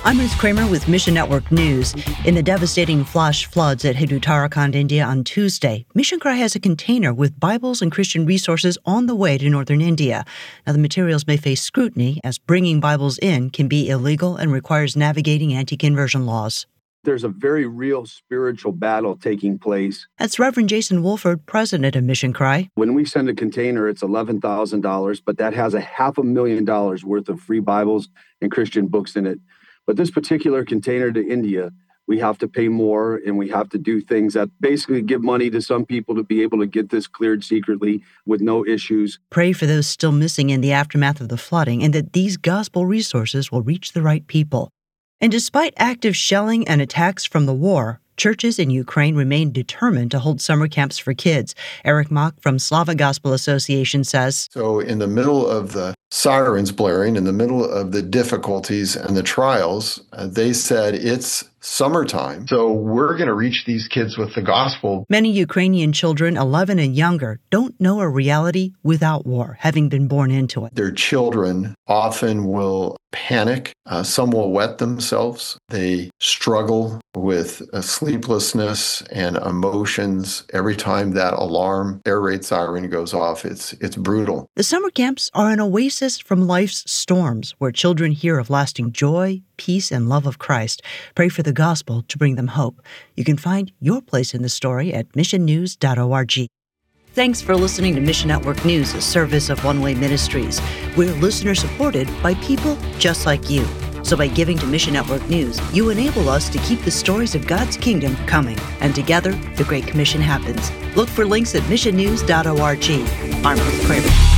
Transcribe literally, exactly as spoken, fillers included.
I'm Ruth Kramer with Mission Network News. In the devastating flash floods at Uttarakhand, India on Tuesday, Mission Cry has a container with Bibles and Christian resources on the way to northern India. Now, the materials may face scrutiny as bringing Bibles in can be illegal and requires navigating anti-conversion laws. There's a very real spiritual battle taking place. That's Reverend Jason Wolford, president of Mission Cry. When we send a container, it's eleven thousand dollars, but that has a half a million dollars worth of free Bibles and Christian books in it. But this particular container to India, we have to pay more, and we have to do things that basically give money to some people to be able to get this cleared secretly with no issues. Pray for those still missing in the aftermath of the flooding and that these gospel resources will reach the right people. And despite active shelling and attacks from the war, churches in Ukraine remain determined to hold summer camps for kids. Eric Mock from Slava Gospel Association says, So in the middle of the sirens blaring, in the middle of the difficulties and the trials, uh, they said it's summertime, so we're going to reach these kids with the gospel. Many Ukrainian children, eleven and younger, don't know a reality without war, having been born into it. Their children often will panic. Uh, some will wet themselves. They struggle with uh, sleeplessness and emotions every time that alarm air raid siren goes off. It's it's brutal. The summer camps are an oasis from life's storms where children hear of lasting joy, peace, and love of Christ. Pray for the gospel to bring them hope. You can find your place in the story at mission news dot org. Thanks for listening to Mission Network News, a service of One Way Ministries. We're listener-supported by people just like you. So by giving to Mission Network News, you enable us to keep the stories of God's kingdom coming. And together, the Great Commission happens. Look for links at mission news dot org. I'm Ruth Kramer.